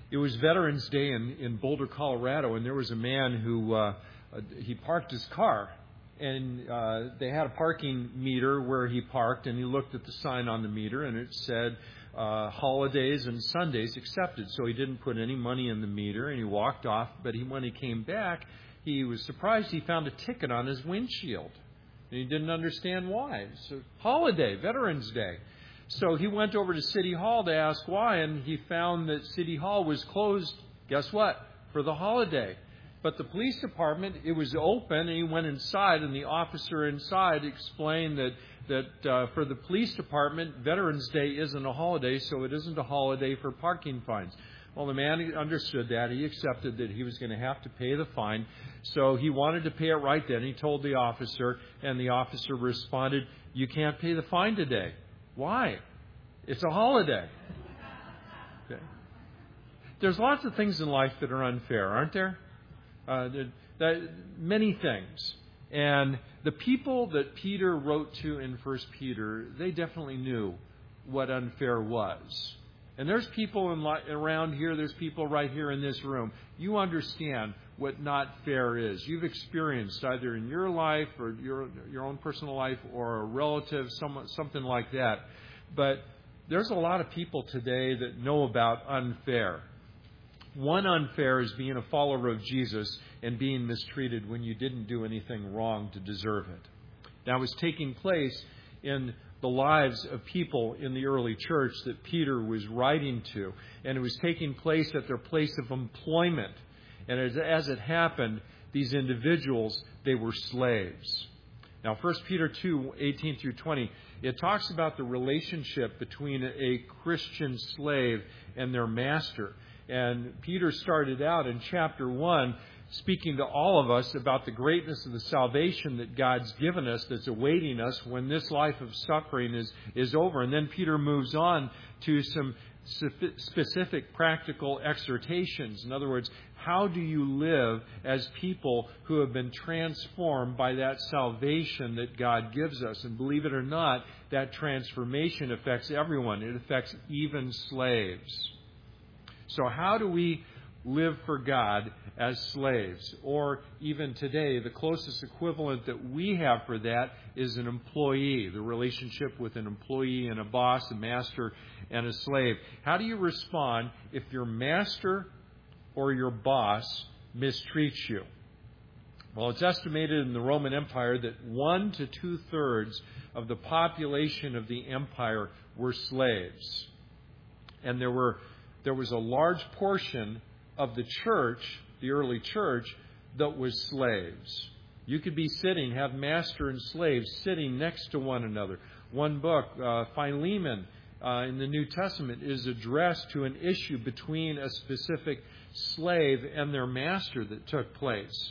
It was Veterans Day in Boulder, Colorado, and there was a man who he parked his car, and they had a parking meter where he parked, and he looked at the sign on the meter, and it said holidays and Sundays accepted. So he didn't put any money in the meter, and he walked off. But when he came back, he was surprised. He found a ticket on his windshield, and he didn't understand why. So holiday, Veterans Day. So he went over to City Hall to ask why, and he found that City Hall was closed, guess what, for the holiday. But the police department, it was open, and he went inside, and the officer inside explained that for the police department, Veterans Day isn't a holiday, so it isn't a holiday for parking fines. Well, the man understood that. He accepted that he was going to have to pay the fine, so he wanted to pay it right then. He told the officer, and the officer responded, "You can't pay the fine today." Why? It's a holiday. Okay. There's lots of things in life that are unfair, aren't there? Many things. And the people that Peter wrote to in 1 Peter, they definitely knew what unfair was. And there's people around here, there's people right here in this room. You understand what not fair is. You've experienced either in your life or your own personal life or a relative, something like that. But there's a lot of people today that know about unfair. One unfair is being a follower of Jesus and being mistreated when you didn't do anything wrong to deserve it. That was taking place in the lives of people in the early church that Peter was writing to. And it was taking place at their place of employment. And as it happened, these individuals, they were slaves. Now, 1 Peter 2, 18 through 20, it talks about the relationship between a Christian slave and their master. And Peter started out in chapter 1 speaking to all of us about the greatness of the salvation that God's given us that's awaiting us when this life of suffering is over. And then Peter moves on to some specific practical exhortations. In other words, how do you live as people who have been transformed by that salvation that God gives us? And believe it or not, that transformation affects everyone. It affects even slaves. So how do we live for God as slaves? Or even today, the closest equivalent that we have for that is an employee, the relationship with an employee and a boss, a master and a slave. How do you respond if your master or your boss mistreats you? Well, it's estimated in the Roman Empire that 1 to 2/3 of the population of the empire were slaves. And there was a large portion of the church, the early church, that was slaves. You could be sitting, have master and slave sitting next to one another. One book, Philemon, in the New Testament, is addressed to an issue between a specific slave and their master that took place.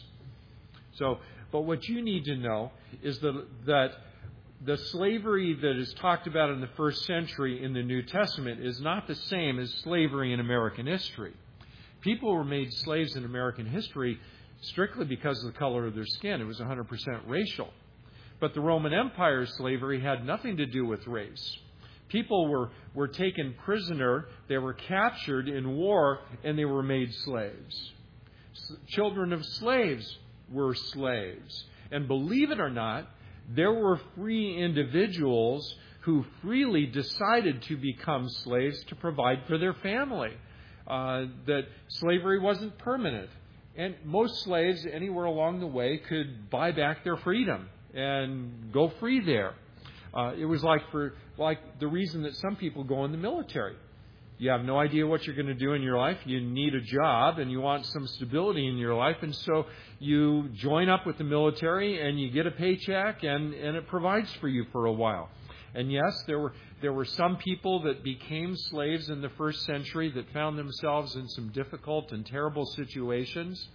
But what you need to know is that the slavery that is talked about in the first century in the New Testament is not the same as slavery in American history. People were made slaves in American history strictly because of the color of their skin. It was 100% racial. But the Roman Empire slavery had nothing to do with race. People were taken prisoner, they were captured in war, and they were made slaves. Children of slaves were slaves. And believe it or not, there were free individuals who freely decided to become slaves to provide for their family. That slavery wasn't permanent. And most slaves anywhere along the way could buy back their freedom and go free there. It was like the reason that some people go in the military. You have no idea what you're going to do in your life. You need a job and you want some stability in your life. And so you join up with the military and you get a paycheck and it provides for you for a while. And yes, there were some people that became slaves in the first century that found themselves in some difficult and terrible situations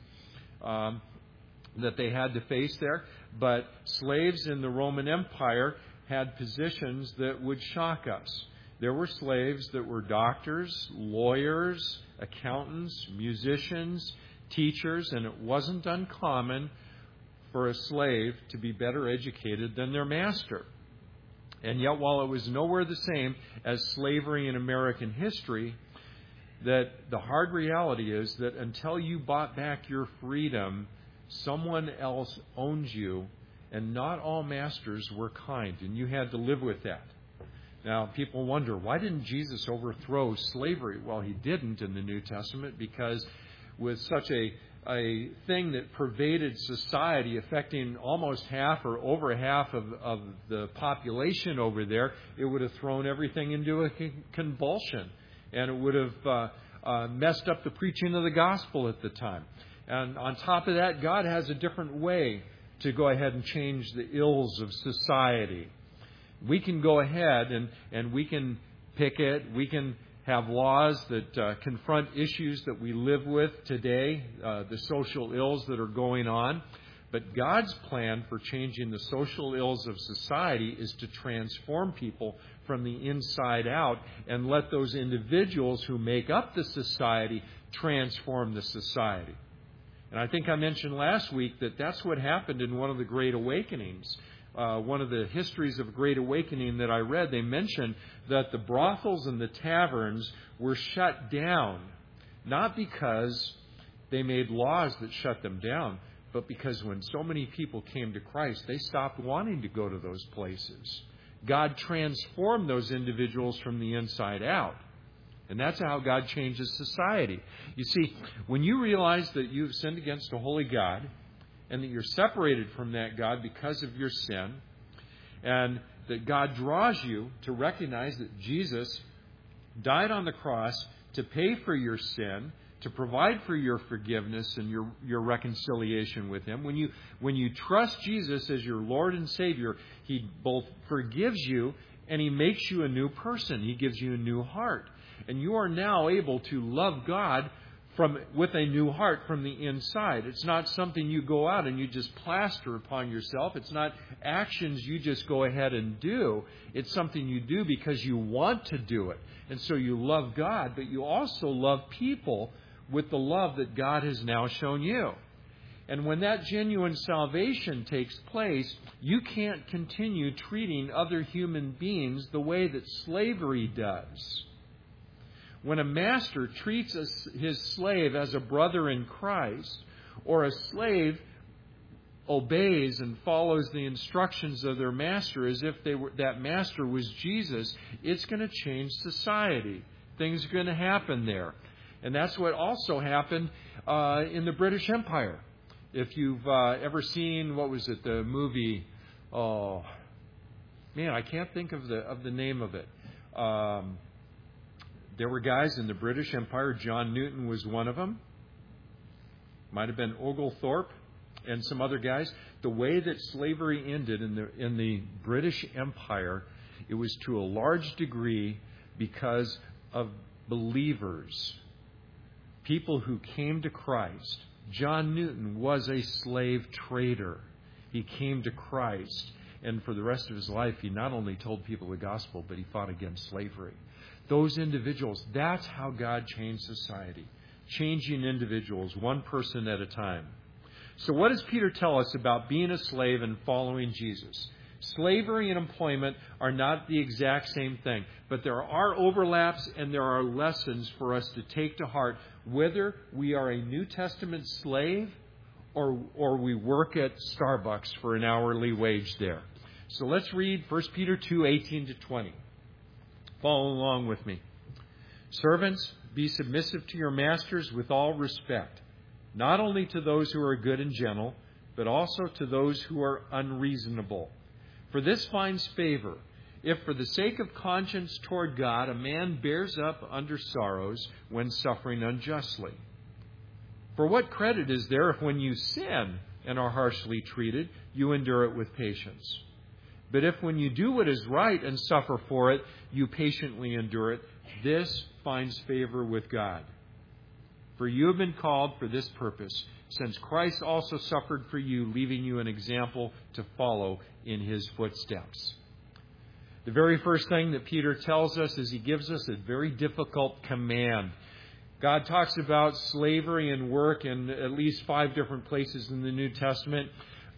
that they had to face there. But slaves in the Roman Empire had positions that would shock us. There were slaves that were doctors, lawyers, accountants, musicians, teachers, and it wasn't uncommon for a slave to be better educated than their master. And yet, while it was nowhere the same as slavery in American history, that the hard reality is that until you bought back your freedom, someone else owns you, and not all masters were kind, and you had to live with that. Now, people wonder, why didn't Jesus overthrow slavery? Well, he didn't in the New Testament, because with such a thing that pervaded society, affecting almost half or over half of the population over there, it would have thrown everything into a convulsion. And it would have messed up the preaching of the gospel at the time. And on top of that, God has a different way to go ahead and change the ills of society. We can go ahead and we can picket, we can have laws that confront issues that we live with today, the social ills that are going on. But God's plan for changing the social ills of society is to transform people from the inside out and let those individuals who make up the society transform the society. And I think I mentioned last week that that's what happened in one of the Great Awakenings. One of the histories of Great Awakening that I read, they mentioned that the brothels and the taverns were shut down, not because they made laws that shut them down, but because when so many people came to Christ, they stopped wanting to go to those places. God transformed those individuals from the inside out. And that's how God changes society. You see, when you realize that you've sinned against a holy God, and that you're separated from that God because of your sin, and that God draws you to recognize that Jesus died on the cross to pay for your sin, to provide for your forgiveness and your reconciliation with Him. When you trust Jesus as your Lord and Savior, He both forgives you and He makes you a new person. He gives you a new heart. And you are now able to love God with a new heart from the inside. It's not something you go out and you just plaster upon yourself. It's not actions you just go ahead and do. It's something you do because you want to do it. And so you love God, but you also love people with the love that God has now shown you. And when that genuine salvation takes place, you can't continue treating other human beings the way that slavery does. When a master treats his slave as a brother in Christ, or a slave obeys and follows the instructions of their master as if that master was Jesus, it's going to change society. Things are going to happen there. And that's what also happened in the British Empire. If you've ever seen, what was it, the movie, oh, man, I can't think of the name of it. There were guys in the British Empire. John Newton was one of them. Might have been Oglethorpe and some other guys. The way that slavery ended in the British Empire, it was to a large degree because of believers, people who came to Christ. John Newton was a slave trader. He came to Christ, and for the rest of his life, he not only told people the gospel, but he fought against slavery. Those individuals, that's how God changed society. Changing individuals, one person at a time. So what does Peter tell us about being a slave and following Jesus? Slavery and employment are not the exact same thing, but there are overlaps and there are lessons for us to take to heart, whether we are a New Testament slave or we work at Starbucks for an hourly wage there. So let's read 1 Peter 2:18-20. Follow along with me. Servants, be submissive to your masters with all respect, not only to those who are good and gentle, but also to those who are unreasonable. For this finds favor, if for the sake of conscience toward God a man bears up under sorrows when suffering unjustly. For what credit is there if when you sin and are harshly treated, you endure it with patience? But if when you do what is right and suffer for it, you patiently endure it, this finds favor with God. For you have been called for this purpose, since Christ also suffered for you, leaving you an example to follow in His footsteps. The very first thing that Peter tells us is he gives us a very difficult command. God talks about slavery and work in at least 5 different places in the New Testament.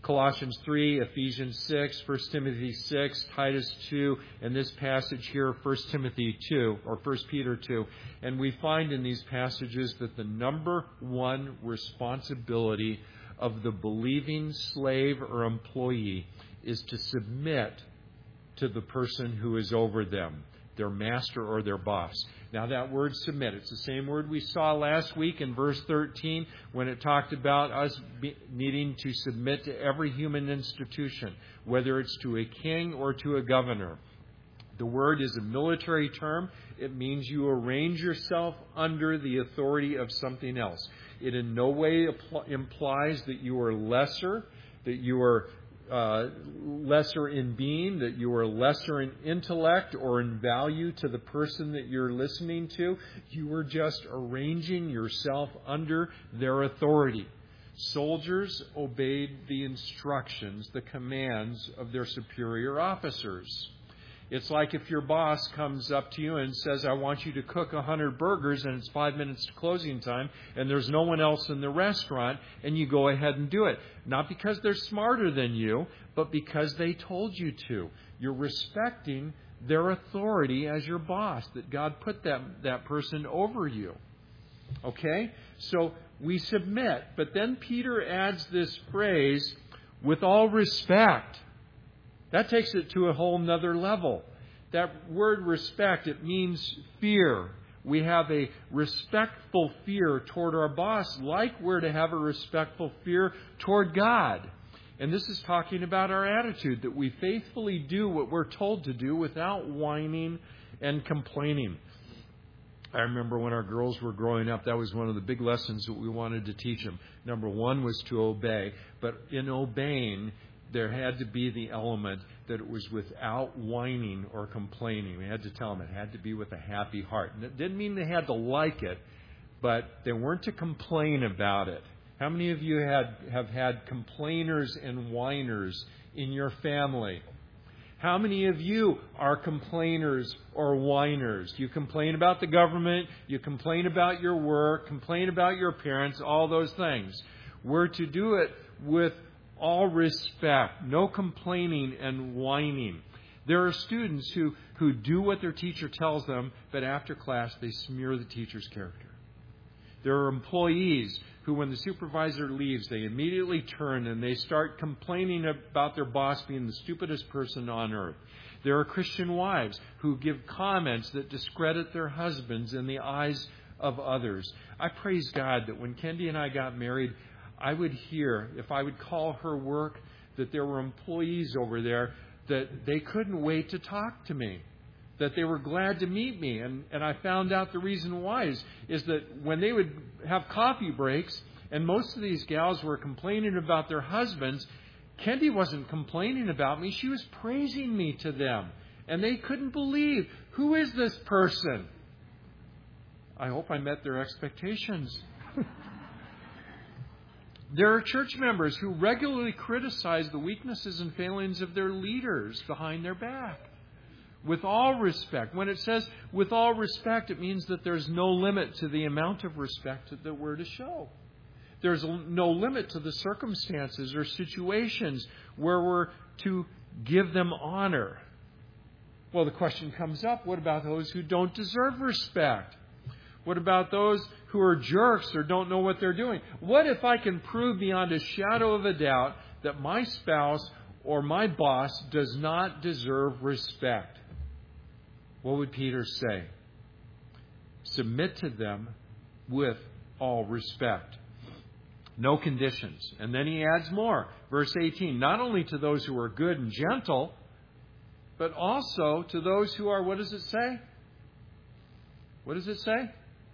Colossians 3, Ephesians 6, 1 Timothy 6, Titus 2, and this passage here, 1 Timothy 2, or 1 Peter 2. And we find in these passages that the number one responsibility of the believing slave or employee is to submit to the person who is over them, their master or their boss. Now that word submit, it's the same word we saw last week in verse 13 when it talked about us needing to submit to every human institution, whether it's to a king or to a governor. The word is a military term. It means you arrange yourself under the authority of something else. It in no way implies that you are lesser, that you are lesser in being, that you are lesser in intellect or in value to the person that you're listening to. You are just arranging yourself under their authority. Soldiers obeyed the instructions, the commands of their superior officers. It's like if your boss comes up to you and says, I want you to cook 100 burgers and it's 5 minutes to closing time and there's no one else in the restaurant, and you go ahead and do it. Not because they're smarter than you, but because they told you to. You're respecting their authority as your boss, that God put that person over you. Okay? So we submit. But then Peter adds this phrase, with all respect. That takes it to a whole nother level. That word respect, it means fear. We have a respectful fear toward our boss, like we're to have a respectful fear toward God. And this is talking about our attitude, that we faithfully do what we're told to do without whining and complaining. I remember when our girls were growing up, that was one of the big lessons that we wanted to teach them. Number one was to obey. But in obeying, there had to be the element that it was without whining or complaining. We had to tell them it had to be with a happy heart. And it didn't mean they had to like it, but they weren't to complain about it. How many of you have had complainers and whiners in your family? How many of you are complainers or whiners? You complain about the government, you complain about your work, complain about your parents, all those things. We're to do it with all respect, no complaining and whining. There are students who do what their teacher tells them, but after class they smear the teacher's character. There are employees who, when the supervisor leaves, they immediately turn and they start complaining about their boss being the stupidest person on earth. There are Christian wives who give comments that discredit their husbands in the eyes of others. I praise God that when Kendi and I got married, I would hear, if I would call her work, that there were employees over there that they couldn't wait to talk to me, that they were glad to meet me. And I found out the reason why is that when they would have coffee breaks, and most of these gals were complaining about their husbands, Kendi wasn't complaining about me. She was praising me to them. And they couldn't believe, who is this person? I hope I met their expectations. There are church members who regularly criticize the weaknesses and failings of their leaders behind their back. With all respect. When it says with all respect, it means that there's no limit to the amount of respect that we're to show. There's no limit to the circumstances or situations where we're to give them honor. Well, the question comes up, what about those who don't deserve respect? What about those who are jerks or don't know what they're doing? What if I can prove beyond a shadow of a doubt that my spouse or my boss does not deserve respect? What would Peter say? Submit to them with all respect. No conditions. And then he adds more. Verse 18, not only to those who are good and gentle, but also to those who are, what does it say? What does it say?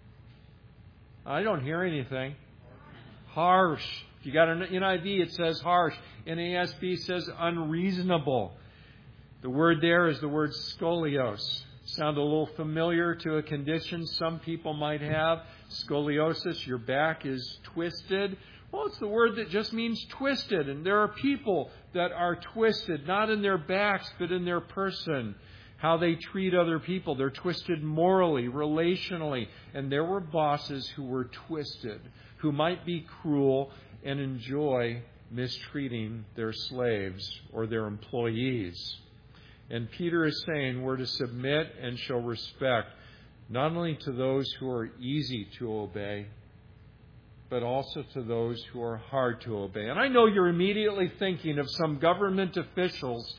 I don't hear anything. Harsh. If you got an NIV, it says harsh. NASB says unreasonable. The word there is the word scolios. Sound a little familiar to a condition some people might have. Scoliosis, your back is twisted. Well, it's the word that just means twisted. And there are people that are twisted, not in their backs, but in their person. How they treat other people. They're twisted morally, relationally. And there were bosses who were twisted, who might be cruel and enjoy mistreating their slaves or their employees. And Peter is saying we're to submit and show respect not only to those who are easy to obey, but also to those who are hard to obey. And I know you're immediately thinking of some government officials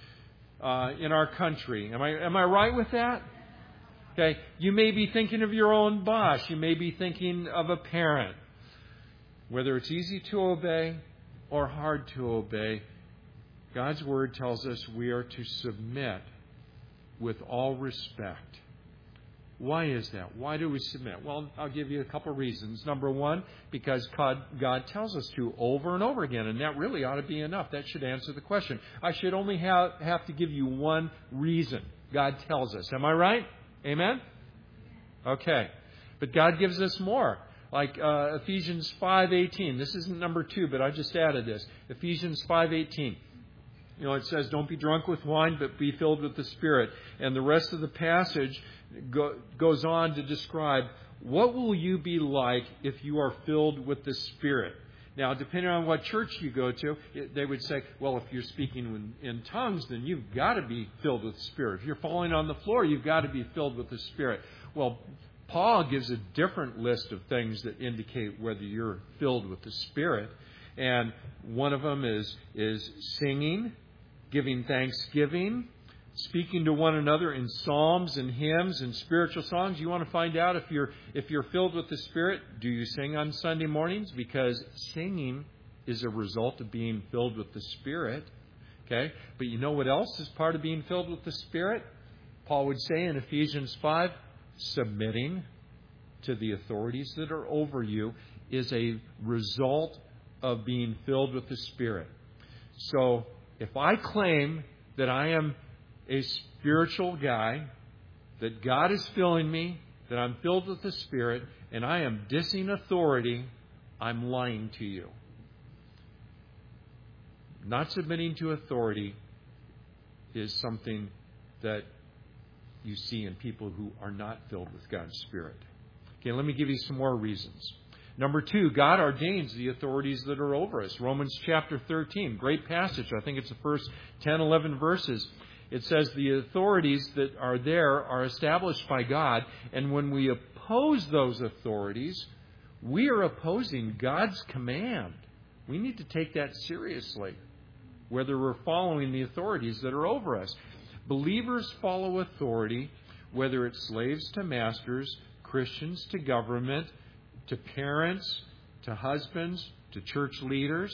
in our country. Am I right with that? Okay. You may be thinking of your own boss. You may be thinking of a parent. Whether it's easy to obey or hard to obey, God's Word tells us we are to submit with all respect. Why is that? Why do we submit? Well, I'll give you a couple reasons. Number one, because God tells us to over and over again, and that really ought to be enough. That should answer the question. I should only have to give you one reason. God tells us. Am I right? Amen? Okay. But God gives us more. Like Ephesians 5:18. This isn't number 2, but I just added this. Ephesians 5:18. It says, don't be drunk with wine, but be filled with the Spirit. And the rest of the passage goes on to describe what will you be like if you are filled with the Spirit. Now, depending on what church you go to, they would say, well, if you're speaking in tongues, then you've got to be filled with the Spirit. If you're falling on the floor, you've got to be filled with the Spirit. Well, Paul gives a different list of things that indicate whether you're filled with the Spirit. And one of them is singing, giving thanksgiving, speaking to one another in psalms and hymns and spiritual songs. You want to find out if you're filled with the Spirit? Do you sing on Sunday mornings? Because singing is a result of being filled with the Spirit. Okay? But you know what else is part of being filled with the Spirit? Paul would say in Ephesians 5, submitting to the authorities that are over you is a result of being filled with the Spirit. So, if I claim that I am a spiritual guy, that God is filling me, that I'm filled with the Spirit, and I am dissing authority, I'm lying to you. Not submitting to authority is something that you see in people who are not filled with God's Spirit. Okay, let me give you some more reasons. Number 2, God ordains the authorities that are over us. Romans chapter 13, great passage. I think it's the first 10, 11 verses. It says the authorities that are there are established by God, and when we oppose those authorities, we are opposing God's command. We need to take that seriously, whether we're following the authorities that are over us. Believers follow authority, whether it's slaves to masters, Christians to government, to parents, to husbands, to church leaders.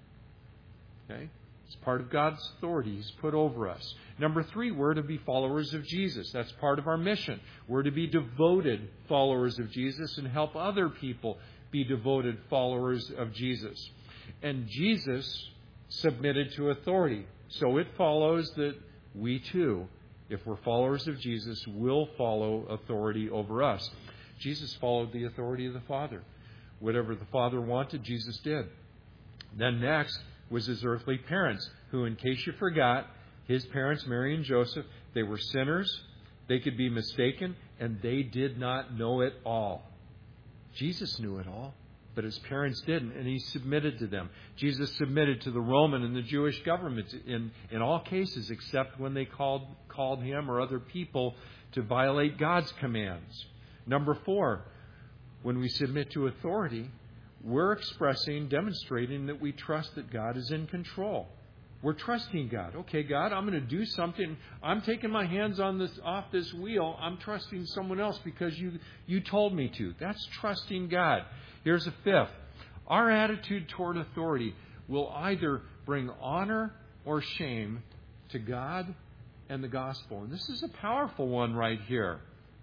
Okay? It's part of God's authority He's put over us. Number 3, we're to be followers of Jesus. That's part of our mission. We're to be devoted followers of Jesus and help other people be devoted followers of Jesus. And Jesus submitted to authority. So it follows that we too, if we're followers of Jesus, will follow authority over us. Jesus followed the authority of the Father. Whatever the Father wanted, Jesus did. Then next was His earthly parents, who, in case you forgot, His parents, Mary and Joseph, they were sinners, they could be mistaken, and they did not know it all. Jesus knew it all, but His parents didn't, and He submitted to them. Jesus submitted to the Roman and the Jewish governments in all cases, except when they called Him or other people to violate God's commands. Number 4, when we submit to authority, we're demonstrating that we trust that God is in control. We're trusting God. Okay, God, I'm going to do something. I'm taking my hands off this wheel. I'm trusting someone else because you told me to. That's trusting God. Here's a 5th. Our attitude toward authority will either bring honor or shame to God and the gospel. And this is a powerful one right here.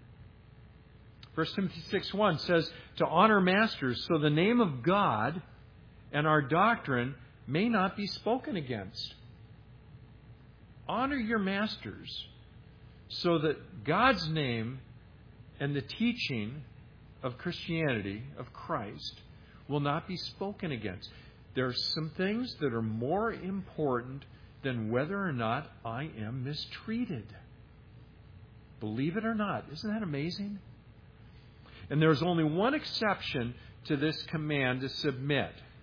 1 Timothy 6:1 says to honor masters so the name of God and our doctrine may not be spoken against. Honor your masters so that God's name and the teaching of Christianity, of Christ, will not be spoken against. There are some things that are more important than whether or not I am mistreated. Believe it or not. Isn't that amazing? And there's only one exception to this command to submit.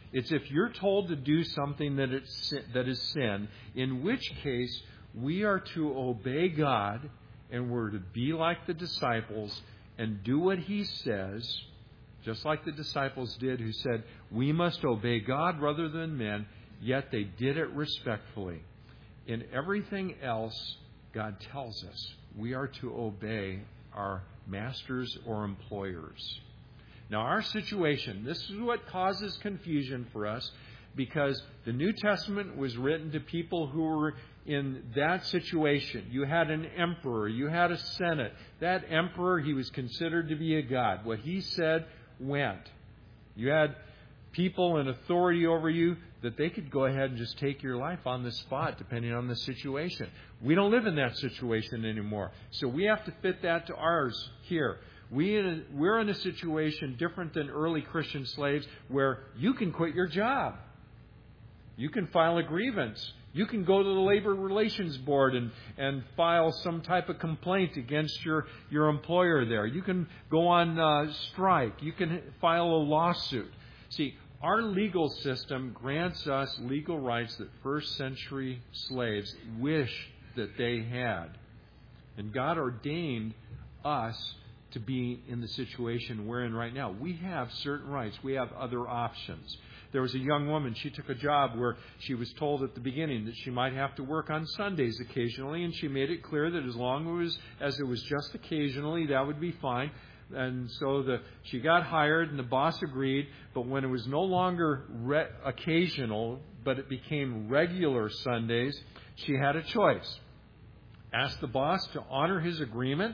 It's if you're told to do something that is sin, in which case we are to obey God and we're to be like the disciples and do what He says, just like the disciples did, who said, we must obey God rather than men, yet they did it respectfully. In everything else, God tells us we are to obey our masters or employers. Now, our situation, this is what causes confusion for us, because the New Testament was written to people who were in that situation. You had an emperor, you had a senate. That emperor, he was considered to be a god. What he said went. You had people in authority over you that they could go ahead and just take your life on the spot, depending on the situation. We don't live in that situation anymore. So we have to fit that to ours here. We're in a situation different than early Christian slaves, where you can quit your job. You can file a grievance. You can go to the Labor Relations Board and file some type of complaint against your employer there. You can go on strike. You can file a lawsuit. See, our legal system grants us legal rights that first century slaves wish that they had. And God ordained us to be in the situation we're in right now. We have certain rights. We have other options. There was a young woman, she took a job where she was told at the beginning that she might have to work on Sundays occasionally, and she made it clear that as long as it was just occasionally, that would be fine. And so she got hired, and the boss agreed, but when it was no longer occasional, but it became regular Sundays, she had a choice. Ask the boss to honor his agreement,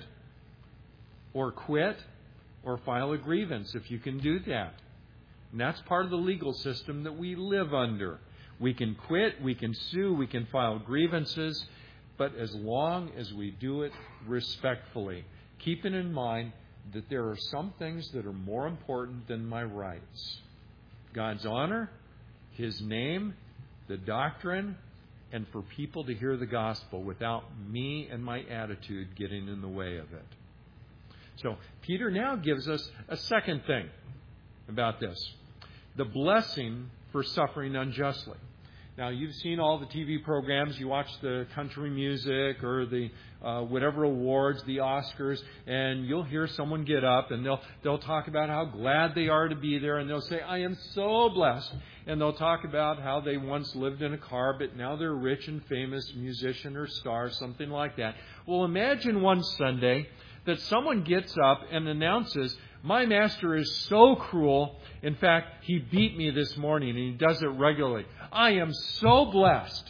or quit, or file a grievance if you can do that. And that's part of the legal system that we live under. We can quit, we can sue, we can file grievances, but as long as we do it respectfully, keeping in mind that there are some things that are more important than my rights. God's honor, His name, the doctrine, and for people to hear the gospel without me and my attitude getting in the way of it. So Peter now gives us a second thing about this. The blessing for suffering unjustly. Now, you've seen all the TV programs. You watch the country music or the whatever awards, the Oscars, and you'll hear someone get up and they'll talk about how glad they are to be there, and they'll say, I am so blessed. And they'll talk about how they once lived in a car, but now they're a rich and famous musician or star, something like that. Well, imagine one Sunday that someone gets up and announces, my master is so cruel. In fact, he beat me this morning, and he does it regularly. I am so blessed.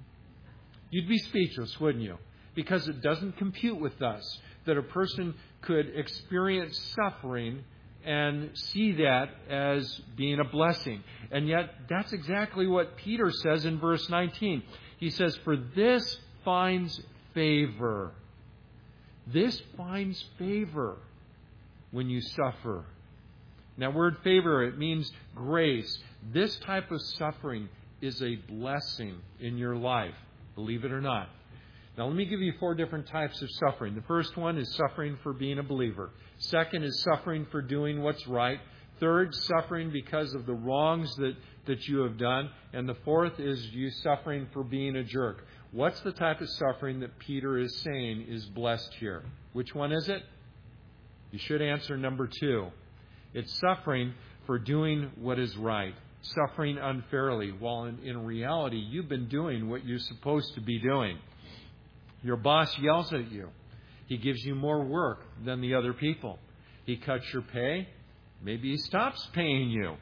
You'd be speechless, wouldn't you? Because it doesn't compute with us that a person could experience suffering and see that as being a blessing. And yet, that's exactly what Peter says in verse 19. He says, for this finds favor. This finds favor when you suffer. Now, word favor, it means grace. This type of suffering is a blessing in your life, believe it or not. Now, let me give you 4 different types of suffering. The first one is suffering for being a believer. Second is suffering for doing what's right. Third, suffering because of the wrongs that you have done. And the fourth is you suffering for being a jerk. What's the type of suffering that Peter is saying is blessed here? Which one is it? You should answer number 2. It's suffering for doing what is right. Suffering unfairly, while in reality, you've been doing what you're supposed to be doing. Your boss yells at you. He gives you more work than the other people. He cuts your pay. Maybe he stops paying you.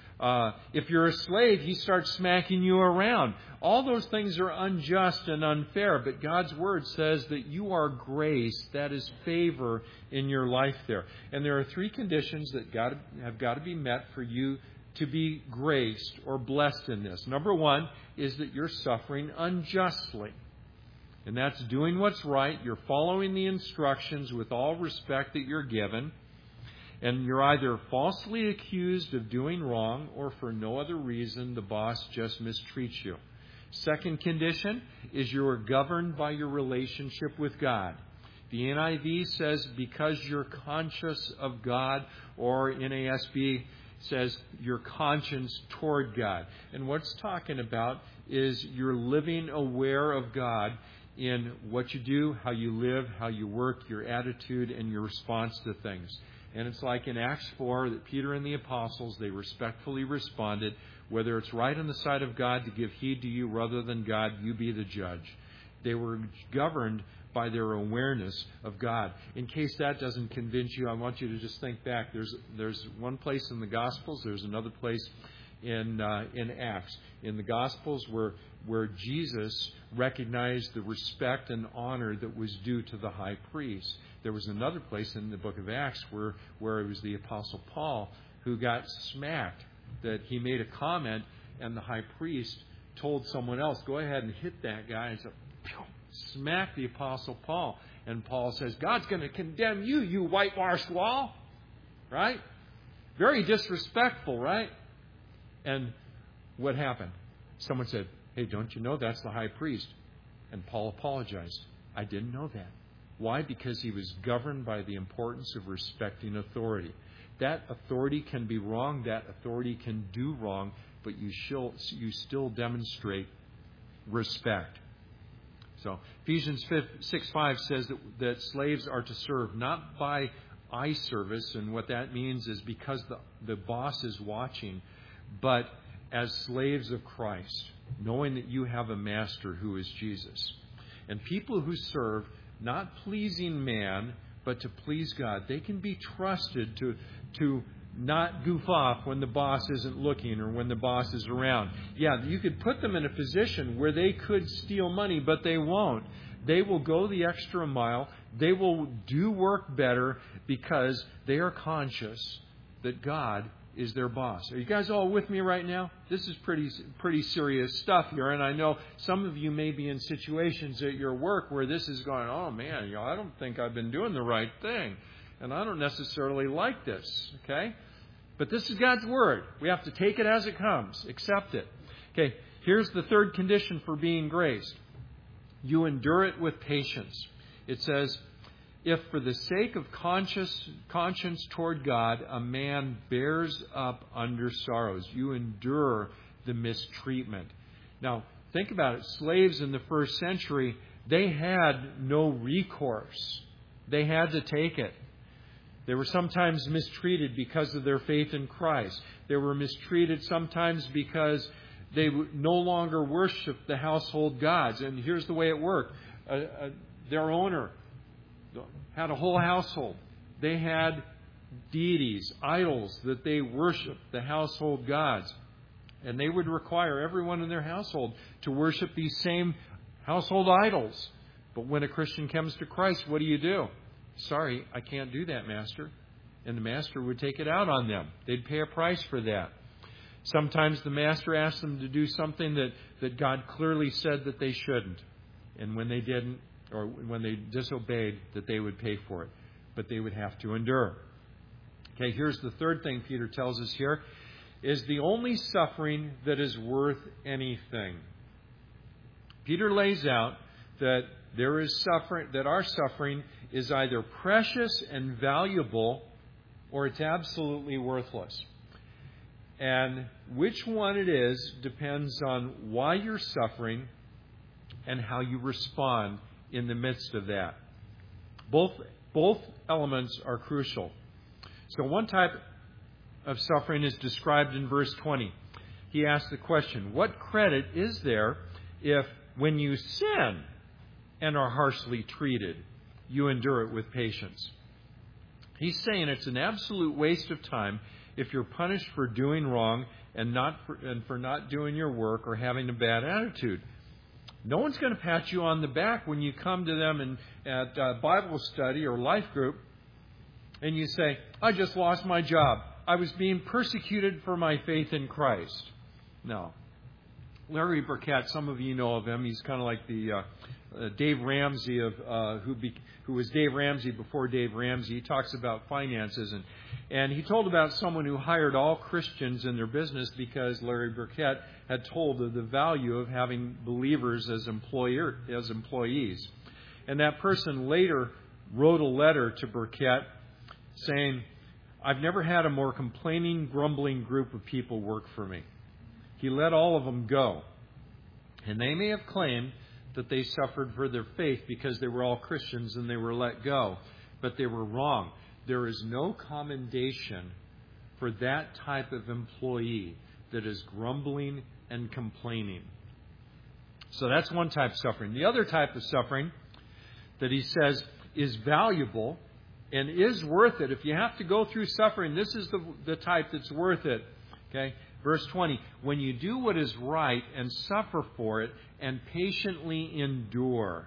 If you're a slave, he starts smacking you around. All those things are unjust and unfair, but God's Word says that you are grace. That is favor in your life there. And there are 3 conditions that have got to be met for you to be graced or blessed in this. Number 1 is that you're suffering unjustly. And that's doing what's right. You're following the instructions with all respect that you're given. And you're either falsely accused of doing wrong, or for no other reason, the boss just mistreats you. Second condition is you are governed by your relationship with God. The NIV says because you're conscious of God, or NASB says your conscience toward God. And what it's talking about is you're living aware of God in what you do, how you live, how you work, your attitude, and your response to things. And it's like in Acts 4 that Peter and the apostles, they respectfully responded, whether it's right on the side of God to give heed to you rather than God, you be the judge. They were governed by their awareness of God. In case that doesn't convince you, I want you to just think back. There's one place in the Gospels, there's another place in Acts. In the Gospels where Jesus recognized the respect and honor that was due to the high priest. There was another place in the book of Acts where it was the Apostle Paul who got smacked, that he made a comment and the high priest told someone else, go ahead and hit that guy, and so smack the Apostle Paul. And Paul says, God's going to condemn you, you whitewashed wall. Right? Very disrespectful, right? And what happened? Someone said, hey, don't you know that's the high priest? And Paul apologized. I didn't know that. Why? Because he was governed by the importance of respecting authority. That authority can be wrong. That authority can do wrong. But you still demonstrate respect. So Ephesians 6:5 says that slaves are to serve not by eye service, and what that means is because the boss is watching, but as slaves of Christ, knowing that you have a master who is Jesus. And people who serve, not pleasing man, but to please God, they can be trusted to not goof off when the boss isn't looking or when the boss is around. Yeah, you could put them in a position where they could steal money, but they won't. They will go the extra mile. They will do work better because they are conscious that God is their boss. Are you guys all with me right now? This is pretty serious stuff here, and I know some of you may be in situations at your work where this is going, oh man, I don't think I've been doing the right thing. And I don't necessarily like this, okay? But this is God's Word. We have to take it as it comes. Accept it. Okay, here's the third condition for being graced. You endure it with patience. It says, if for the sake of conscience toward God, a man bears up under sorrows, you endure the mistreatment. Now, think about it. Slaves in the first century, they had no recourse. They had to take it. They were sometimes mistreated because of their faith in Christ. They were mistreated sometimes because they no longer worshiped the household gods. And here's the way it worked. Their owner had a whole household. They had deities, idols that they worshiped, the household gods. And they would require everyone in their household to worship these same household idols. But when a Christian comes to Christ, what do? Sorry, I can't do that, Master. And the Master would take it out on them. They'd pay a price for that. Sometimes the Master asked them to do something that God clearly said that they shouldn't. And when they didn't, or when they disobeyed, that they would pay for it. But they would have to endure. Okay, here's the third thing Peter tells us here, is the only suffering that is worth anything. Peter lays out that there is suffering, that our suffering is either precious and valuable or it's absolutely worthless. And which one it is depends on why you're suffering and how you respond in the midst of that. Both elements are crucial. So one type of suffering is described in verse 20. He asks the question, what credit is there if when you sin and are harshly treated, you endure it with patience? He's saying it's an absolute waste of time if you're punished for doing wrong and for not doing your work or having a bad attitude. No one's going to pat you on the back when you come to them at Bible study or life group and you say, I just lost my job. I was being persecuted for my faith in Christ. No. Larry Burkett, some of you know of him. He's kind of like the Dave Ramsey who was Dave Ramsey before Dave Ramsey. He talks about finances, and he told about someone who hired all Christians in their business because Larry Burkett had told of the value of having believers as employees. And that person later wrote a letter to Burkett saying, I've never had a more complaining, grumbling group of people work for me. He let all of them go. And they may have claimed that they suffered for their faith because they were all Christians and they were let go. But they were wrong. There is no commendation for that type of employee that is grumbling and complaining. So that's one type of suffering. The other type of suffering that he says is valuable and is worth it. If you have to go through suffering, this is the type that's worth it. Okay? Verse 20, when you do what is right and suffer for it and patiently endure.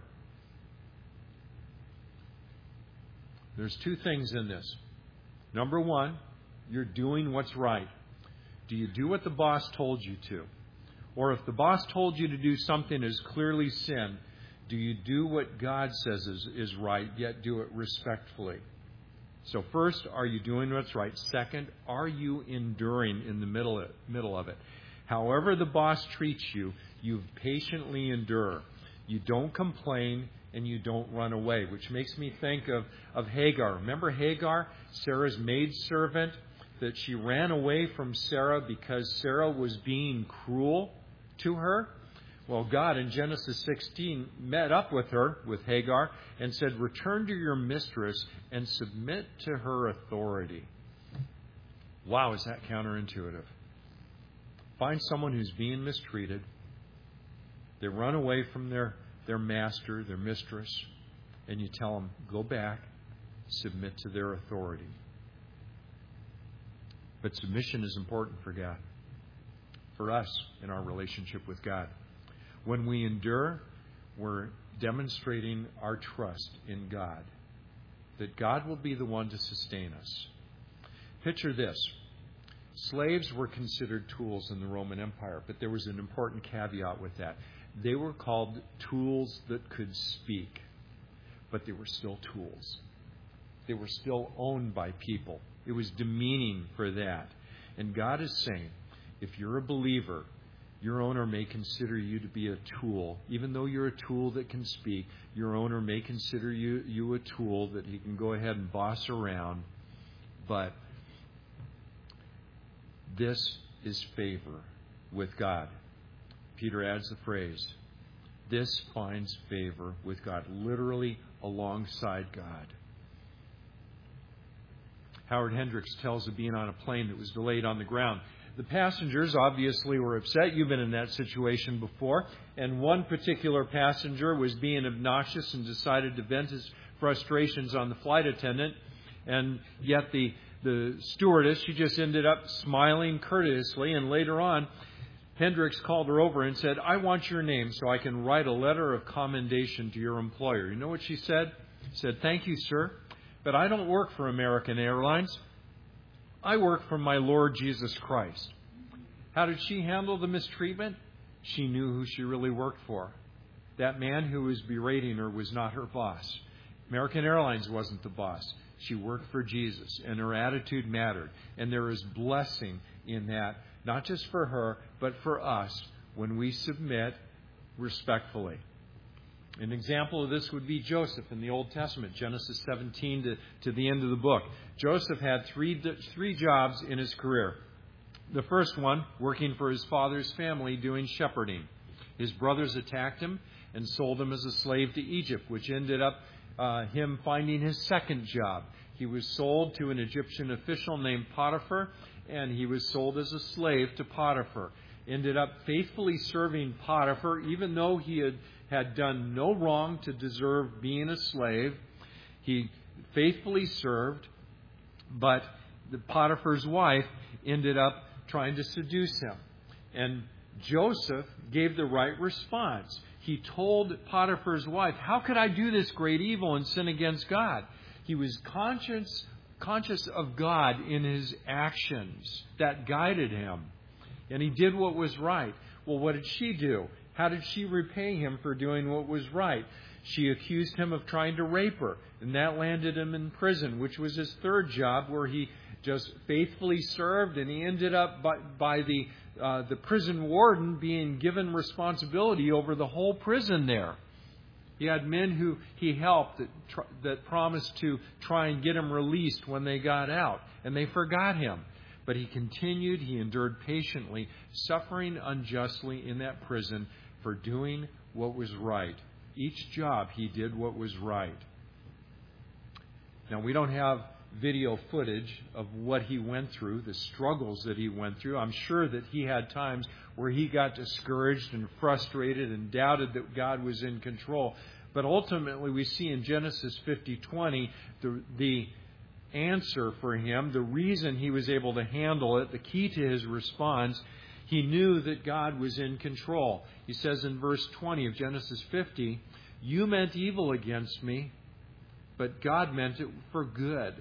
There's two things in this. Number one, you're doing what's right. Do you do what the boss told you to? Or if the boss told you to do something that is clearly sin, do you do what God says is right, yet do it respectfully? So first, are you doing what's right? Second, are you enduring in the middle of it? However the boss treats you, you patiently endure. You don't complain and you don't run away, which makes me think of Hagar. Remember Hagar, Sarah's maidservant, that she ran away from Sarah because Sarah was being cruel to her? Well, God in Genesis 16 met up with her, with Hagar, and said, return to your mistress and submit to her authority. Wow, is that counterintuitive? Find someone who's being mistreated. They run away from their master, their mistress, and you tell them, go back, submit to their authority. But submission is important for God, for us in our relationship with God. When we endure, we're demonstrating our trust in God, that God will be the one to sustain us. Picture this. Slaves were considered tools in the Roman Empire, but there was an important caveat with that. They were called tools that could speak, but they were still tools. They were still owned by people. It was demeaning for that. And God is saying, if you're a believer, your owner may consider you to be a tool. Even though you're a tool that can speak, your owner may consider you a tool that he can go ahead and boss around. But this is favor with God. Peter adds the phrase, this finds favor with God, literally alongside God. Howard Hendricks tells of being on a plane that was delayed on the ground. The passengers obviously were upset. You've been in that situation before. And one particular passenger was being obnoxious and decided to vent his frustrations on the flight attendant. And yet the stewardess, she just ended up smiling courteously. And later on, Hendricks called her over and said, I want your name so I can write a letter of commendation to your employer. You know what she said? She said, thank you, sir, but I don't work for American Airlines. I work for my Lord Jesus Christ. How did she handle the mistreatment? She knew who she really worked for. That man who was berating her was not her boss. American Airlines wasn't the boss. She worked for Jesus, and her attitude mattered. And there is blessing in that, not just for her, but for us when we submit respectfully. An example of this would be Joseph in the Old Testament, Genesis 17 to the end of the book. Joseph had three jobs in his career. The first one, working for his father's family, doing shepherding. His brothers attacked him and sold him as a slave to Egypt, which ended up him finding his second job. He was sold to an Egyptian official named Potiphar, and he was sold as a slave to Potiphar. Ended up faithfully serving Potiphar, even though he had done no wrong to deserve being a slave. He faithfully served, but Potiphar's wife ended up trying to seduce him. And Joseph gave the right response. He told Potiphar's wife, how could I do this great evil and sin against God? He was conscious of God in his actions. That guided him. And he did what was right. Well, what did she do? How did she repay him for doing what was right? She accused him of trying to rape her, and that landed him in prison, which was his third job, where he just faithfully served, and he ended up by the prison warden being given responsibility over the whole prison there. He had men who he helped that promised to try and get him released when they got out, and they forgot him. But he continued, he endured patiently, suffering unjustly in that prison for doing what was right. Each job he did what was right. Now, we don't have video footage of what he went through, the struggles that he went through. I'm sure that he had times where he got discouraged and frustrated and doubted that God was in control. But ultimately, we see in Genesis 50:20 the answer for him, the reason he was able to handle it, the key to his response. He knew that God was in control. He says in verse 20 of Genesis 50, "You meant evil against me, but God meant it for good."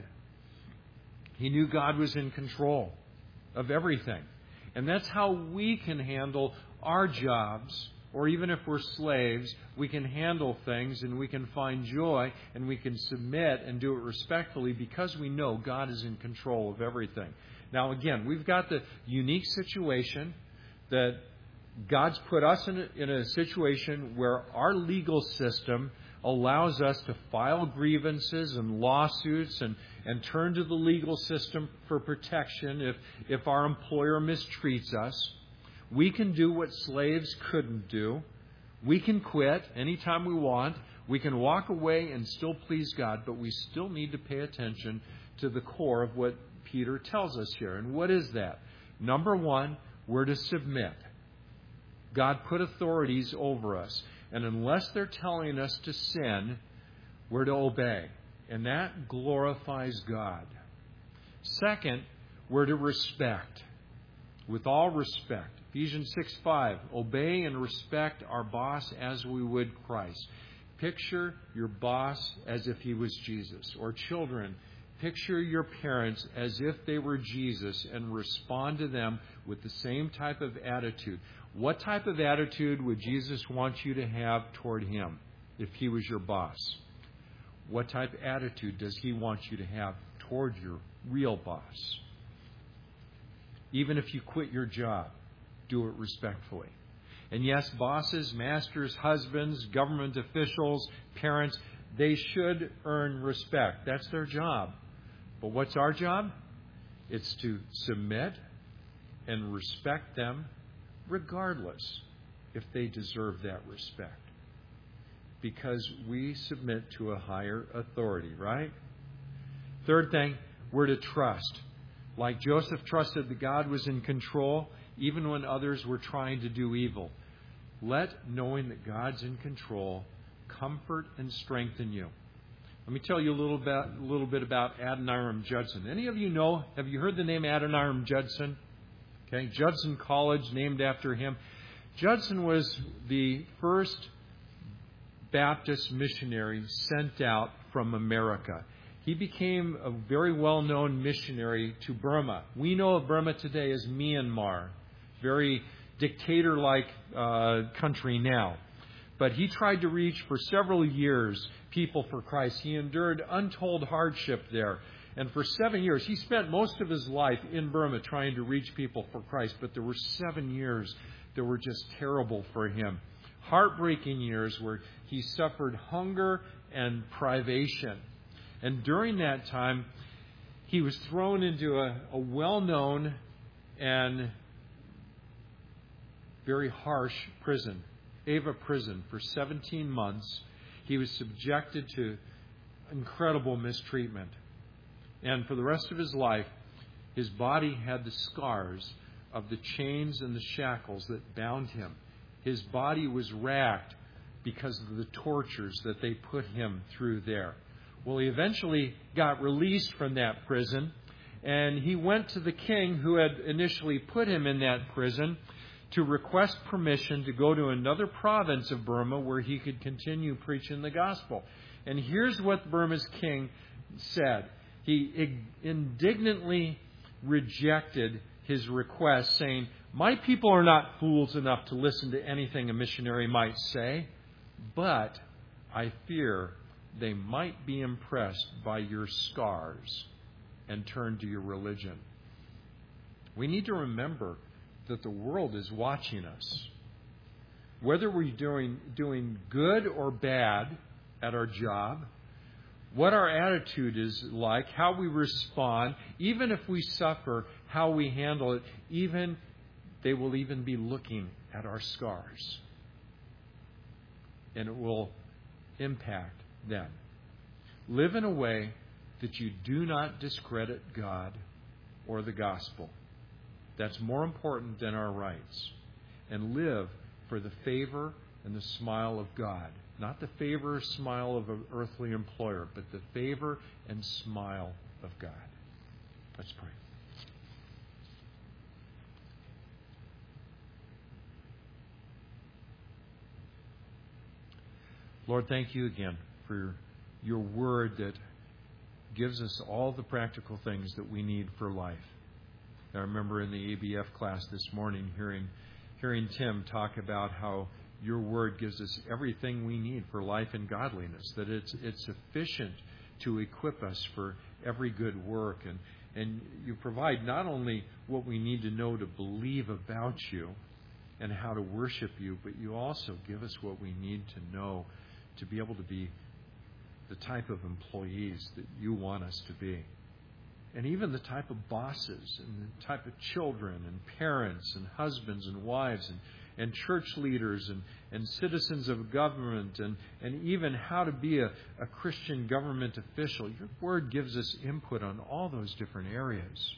He knew God was in control of everything. And that's how we can handle our jobs, or even if we're slaves, we can handle things and we can find joy and we can submit and do it respectfully because we know God is in control of everything. Now, again, we've got the unique situation that God's put us in a situation where our legal system allows us to file grievances and lawsuits and turn to the legal system for protection if our employer mistreats us. We can do what slaves couldn't do. We can quit anytime we want. We can walk away and still please God, but we still need to pay attention to the core of what Peter tells us here. And what is that? Number one, we're to submit. God put authorities over us. And unless they're telling us to sin, we're to obey. And that glorifies God. Second, we're to respect. With all respect. Ephesians 6:5, obey and respect our boss as we would Christ. Picture your boss as if he was Jesus. Or children, picture your parents as if they were Jesus and respond to them with the same type of attitude. What type of attitude would Jesus want you to have toward him if he was your boss? What type of attitude does he want you to have toward your real boss? Even if you quit your job, do it respectfully. And yes, bosses, masters, husbands, government officials, parents, they should earn respect. That's their job. But what's our job? It's to submit and respect them regardless if they deserve that respect. Because we submit to a higher authority, right? Third thing, we're to trust. Like Joseph trusted that God was in control, even when others were trying to do evil. Let knowing that God's in control comfort and strengthen you. Let me tell you a little bit about Adoniram Judson. Any of you know, have you heard the name Adoniram Judson? Okay, Judson College, named after him. Judson was the first Baptist missionary sent out from America. He became a very well-known missionary to Burma. We know of Burma today as Myanmar, very dictator-like country now. But he tried to reach for several years people for Christ. He endured untold hardship there. And for 7 years, he spent most of his life in Burma trying to reach people for Christ. But there were 7 years that were just terrible for him. Heartbreaking years where he suffered hunger and privation. And during that time, he was thrown into a well-known and very harsh prison, Ava Prison, for 17 months. He was subjected to incredible mistreatment. And for the rest of his life, his body had the scars of the chains and the shackles that bound him. His body was racked because of the tortures that they put him through there. Well, he eventually got released from that prison, and he went to the king who had initially put him in that prison to request permission to go to another province of Burma where he could continue preaching the gospel. And here's what Burma's king said. He indignantly rejected his request, saying, "My people are not fools enough to listen to anything a missionary might say, but I fear they might be impressed by your scars and turn to your religion." We need to remember that the world is watching us. whether we're doing good or bad at our job, what our attitude is like, how we respond, even if we suffer, how we handle it, they will even be looking at our scars. And it will impact them. Live in a way that you do not discredit God or the gospel. That's more important than our rights. And live for the favor and the smile of God. Not the favor or smile of an earthly employer, but the favor and smile of God. Let's pray. Lord, thank you again for your word that gives us all the practical things that we need for life. I remember in the ABF class this morning hearing Tim talk about how your word gives us everything we need for life and godliness, that it's sufficient to equip us for every good work. And you provide not only what we need to know to believe about you and how to worship you, but you also give us what we need to know to be able to be the type of employees that you want us to be. And even the type of bosses and the type of children and parents and husbands and wives and church leaders and citizens of government and even how to be a Christian government official. Your word gives us input on all those different areas.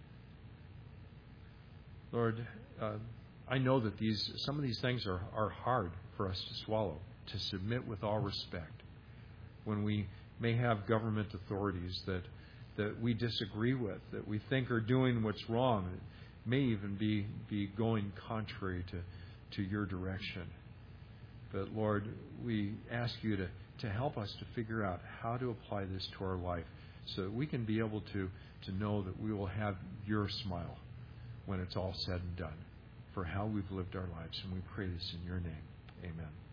Lord, I know that some of these things are hard for us to swallow, to submit with all respect. When we may have government authorities that we disagree with, that we think are doing what's wrong, it may even be going contrary to your direction. But Lord, we ask you to help us to figure out how to apply this to our life so that we can be able to know that we will have your smile when it's all said and done for how we've lived our lives. And we pray this in your name. Amen.